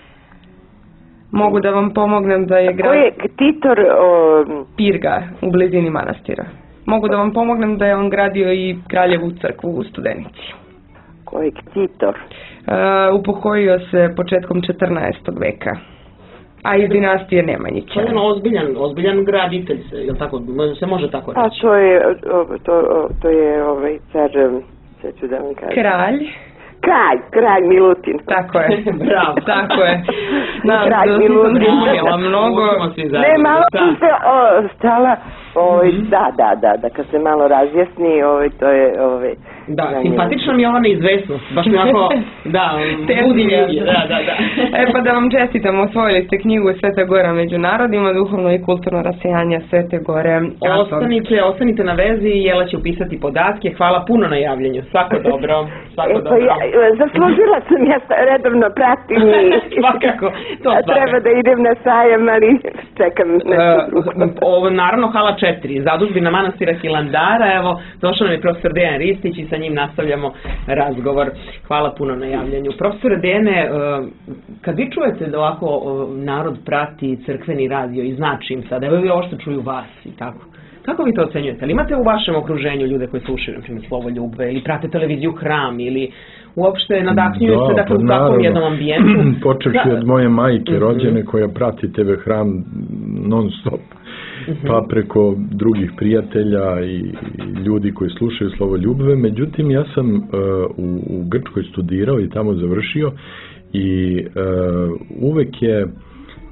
Mogu da vam pomognem da je grad... Ko je ktitor... O... Pirga u blizini manastira. Mogu da vam pomognem da je on gradio i Kraljevu crkvu u Studenici. Ko je ktitor? Uh, upokojio se početkom četrnaestog veka. A iz dinastije Nemanjića. To je ono ozbiljan, ozbiljan graditelj se, jel tako, se može tako reći? A to je, to, to je ovaj car, sve ću da vam kažem. Kralj. Kralj, kralj Milutin. Tako je, bravo. Tako je. Na, kralj Milutin. Znala mnogo. Ne, malo sam se o, stala, o, mm-hmm. da, da, da, da, kad se malo razjasni, o, to je, o, da, simpatično mi je ova neizvesnost, baš mi ovako, da, budi ljudi, da, da, da. E pa da vam čestitam, osvojili ste knjigu Sveta Gora među narodima, duhovno i kulturno rasejanje Svete Gore. Ostanite, ostanite na vezi, Jela će upisati podatke, hvala puno na javljanju, svako dobro, svako e, dobro. Ja, zaslužila sam, ja redovno pratim i svakako, to svakako. Treba da idem na sajam, ali čekam nešto uh, ovo, naravno, hala četiri, zadužbina manastira Hilandara, evo, došao nam je profesor Dejan Ristić i sa njim nastavljamo razgovor. Hvala puno na javljanju. Profesore Dejane, kad vi čujete da ovako narod prati crkveni radio i znači im sad, evo vi ovo što čuju vas i tako, kako vi to ocenjujete? Ali imate u vašem okruženju ljude koji slušaju, na primjer, Slovo Ljubve, ili prate televiziju Hram, ili uopšte nadahnjuju se dakle u takvom jednom ambijentu? Počevši od moje majke rođene koja prati te ve Hram non stop. Pa preko drugih prijatelja i ljudi koji slušaju Slovo Ljubve. Međutim, ja sam uh, u, u Grčkoj studirao i tamo završio i uh, uvek je uh,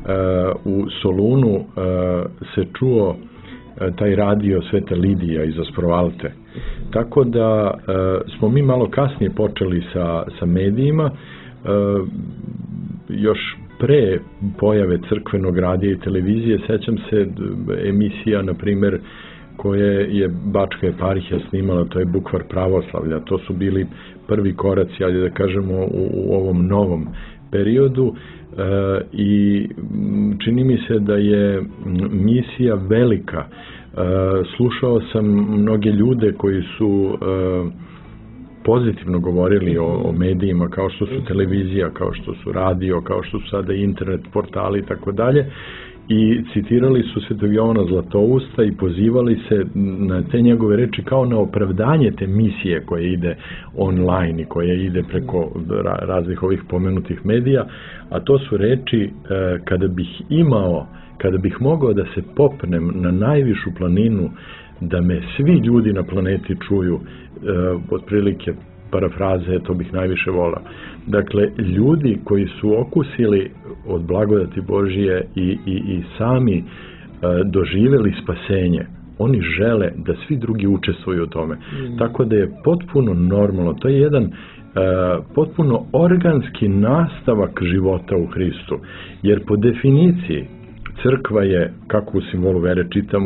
u Solunu uh, se čuo uh, taj radio Sveta Lidija iz Asprovalte. Tako da uh, smo mi malo kasnije počeli sa, sa medijima, uh, još pre pojave crkvenog radija i televizije. Sećam se emisija, na primjer, koje je Bačka eparhija snimala, to je Bukvar pravoslavlja. To su bili prvi koraci, ali da kažemo, u, u ovom novom periodu e, i čini mi se da je misija velika. E, slušao sam mnoge ljude koji su e, pozitivno govorili o, o medijima, kao što su televizija, kao što su radio, kao što su sada internet portali i tako dalje, i citirali su Svetog Jovana Zlatousta i pozivali se na te njegove reči kao na opravdanje te misije koje ide online i koje ide preko raznih ovih pomenutih medija, a to su reči e, kada bih imao, kada bih mogao da se popnem na najvišu planinu, da me svi ljudi na planeti čuju, e, otprilike parafraze, to bih najviše volao. Dakle, ljudi koji su okusili od blagodati Božije i, i, i sami e, doživjeli spasenje, oni žele da svi drugi učestvuju u tome. Mm. Tako da je potpuno normalno, to je jedan e, potpuno organski nastavak života u Hristu, jer po definiciji crkva je, kako u simbolu vere čitamo,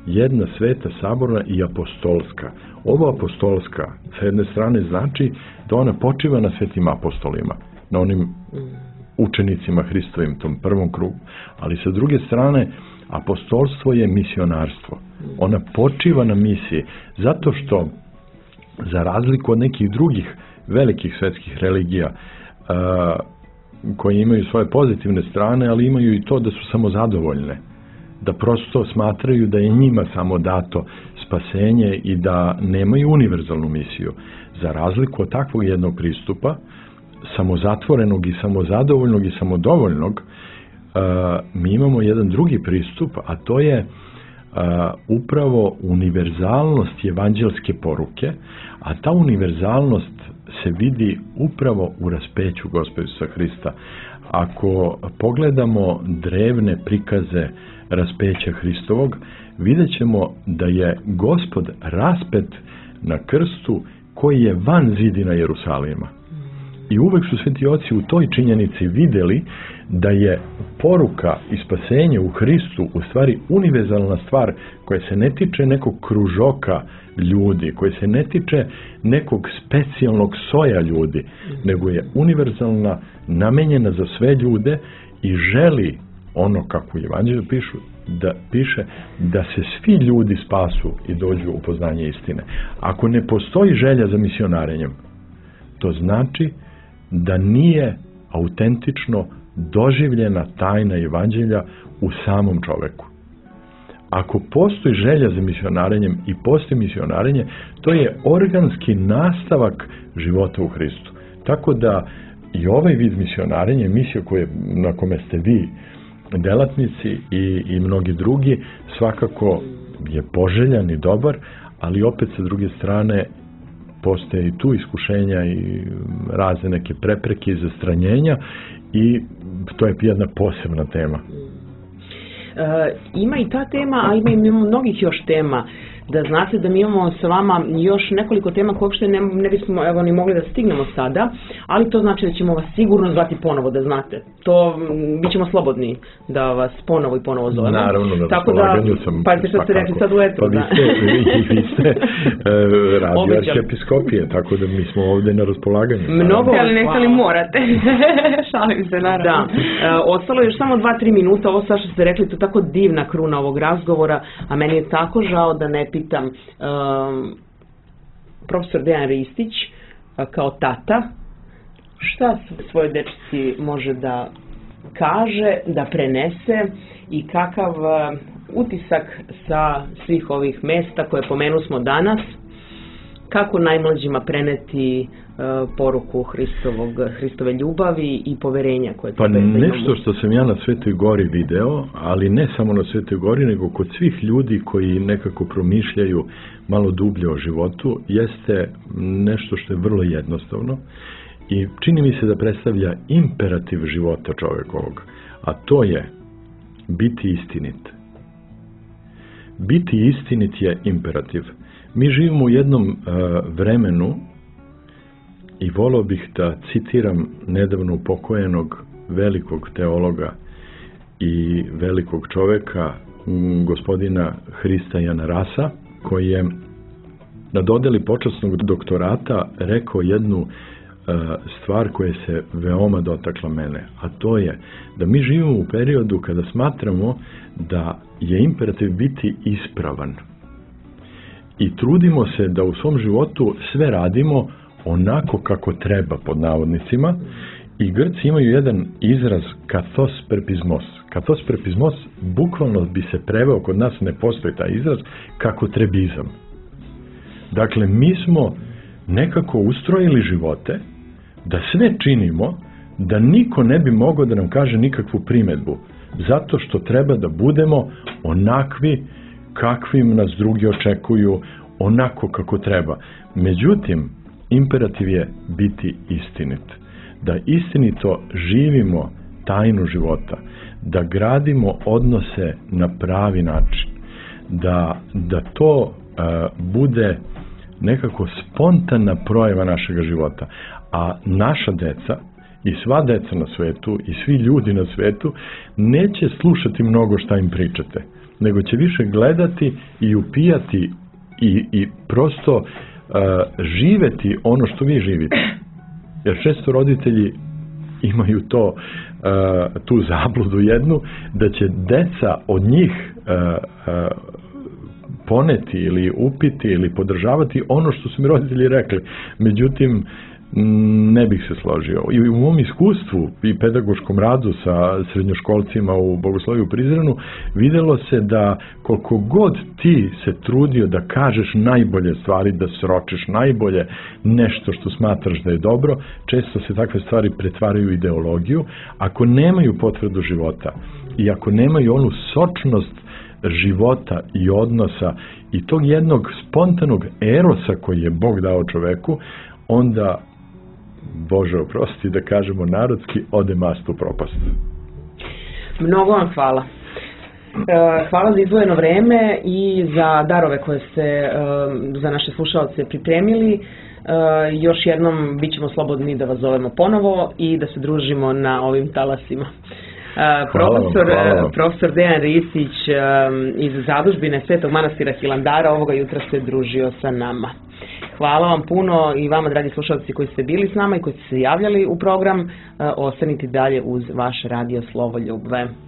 jedna sveta, saborna i apostolska. Ovo apostolska, sa jedne strane, znači da ona počiva na svetim apostolima, na onim učenicima Hristovim, tom prvom krugu, ali sa druge strane, apostolstvo je misionarstvo. Ona počiva na misiji, zato što, za razliku od nekih drugih velikih svetskih religija, a, koje imaju svoje pozitivne strane, ali imaju i to da su samozadovoljne, da prosto smatraju da je njima samo dato spasenje i da nemaju univerzalnu misiju. Za razliku od takvog jednog pristupa, samozatvorenog i samozadovoljnog i samodovoljnog, a, mi imamo jedan drugi pristup, a to je a, upravo univerzalnost evanđelske poruke, a ta univerzalnost se vidi upravo u raspeću Gospoda Isusa Hrista. Ako pogledamo drevne prikaze raspeća Hristovog, vidjet ćemo da je Gospod raspet na krstu koji je van zidina Jerusalima. I uvek su sveti oci u toj činjenici videli da je poruka i spasenje u Hristu u stvari univerzalna stvar koja se ne tiče nekog kružoka ljudi, koja se ne tiče nekog specijalnog soja ljudi, nego je univerzalna, namenjena za sve ljude i želi, ono kako u Evanđelju pišu, da piše da se svi ljudi spasu i dođu u poznanje istine. Ako ne postoji želja za misionarenjem, to znači da nije autentično doživljena tajna Evanđelja u samom čoveku. Ako postoji želja za misionarenjem i postoji misionarenje, to je organski nastavak života u Hristu. Tako da i ovaj vid misionarenja, misija koje, na kome ste vi delatnici i, i mnogi drugi, svakako je poželjan i dobar, ali opet sa druge strane postoje i tu iskušenja i razne neke prepreke i zastranjenja i to je jedna posebna tema. E, ima i ta tema, a ima i mnogih još tema. Da znate da mi imamo sa vama još nekoliko tema koje uopšte ne, ne bismo evo, ni mogli da stignemo sada, ali to znači da ćemo vas sigurno zvati ponovo, da znate. To, bit ćemo slobodni da vas ponovo i ponovo zovemo. Naravno, na tako da, sam. Pazite što ste rekli sad u etru. Pa vi ste, vi, vi ste uh, radio arhijepiskopije, tako da mi smo ovde na raspolaganju. Mnogo, ali nekada li morate. Šalim se, naravno. Da. E, ostalo je još samo dva, tri minuta, ovo sad što ste rekli, to je tako divna kruna ovog razgovora, a meni je tako žao da ne pitam um, profesor Dejan Ristić kao tata šta svoje dečci može da kaže, da prenese i kakav uh, utisak sa svih ovih mesta koje pomenu smo danas, kako najmlađima preneti uh, poruku Hristovog, Hristove ljubavi i poverenja koje pa nešto što sam ja na Svetoj Gori video, ali ne samo na Svetoj Gori, nego kod svih ljudi koji nekako promišljaju malo dublje o životu, jeste nešto što je vrlo jednostavno i čini mi se da predstavlja imperativ života čovekovog, a to je biti istinit. Biti istinit je imperativ. Mi živimo u jednom uh, vremenu i volao bih da citiram nedavno upokojenog velikog teologa i velikog čoveka, m, gospodina Hrista Jana Rasa, koji je na dodeli počasnog doktorata rekao jednu uh, stvar koja se veoma dotakla mene, a to je da mi živimo u periodu kada smatramo da je imperativ biti ispravan. I trudimo se da u svom životu sve radimo onako kako treba, pod navodnicima, i Grci imaju jedan izraz kathos prepizmos. Kathos prepizmos bukvalno bi se preveo, kod nas ne postoji taj izraz, kako trebizam. Dakle, mi smo nekako ustrojili živote da sve činimo, da niko ne bi mogao da nam kaže nikakvu primedbu, zato što treba da budemo onakvi kakvim nas drugi očekuju, onako kako treba. Međutim, imperativ je biti istinit. Da istinito živimo tajnu života, da gradimo odnose na pravi način, da, da to uh, bude nekako spontana projava našega života. A naša deca i sva deca na svetu i svi ljudi na svetu neće slušati mnogo šta im pričate. nego će više gledati i upijati i, i prosto uh, živeti ono što vi živite. Jer često roditelji imaju to, uh, tu zabludu jednu, da će deca od njih uh, uh, poneti ili upiti ili podržavati ono što su mi roditelji rekli. Međutim, ne bih se složio. I u mom iskustvu i pedagoškom radu sa srednjoškolcima u Bogosloviju u Prizrenu videlo se da koliko god ti se trudio da kažeš najbolje stvari, da sročiš najbolje nešto što smatraš da je dobro, često se takve stvari pretvaraju u ideologiju. Ako nemaju potvrdu života i ako nemaju onu sočnost života i odnosa i tog jednog spontanog erosa koji je Bog dao čoveku, onda, Bože oprosti da kažemo narodski, ode mast u propast. Mnogo vam hvala. Hvala za izdvojeno vreme i za darove koje ste za naše slušalce pripremili. Još jednom bit ćemo slobodni da vas zovemo ponovo i da se družimo na ovim talasima. Uh, profesor, hvala profesor Dejan Ristić um, iz zadužbine Svetog manastira Hilandara ovoga jutra se družio sa nama. Hvala vam puno i vama, dragi slušalci, koji ste bili s nama i koji ste se javljali u program. Uh, ostanite dalje uz vaš radio Slovo Ljubve.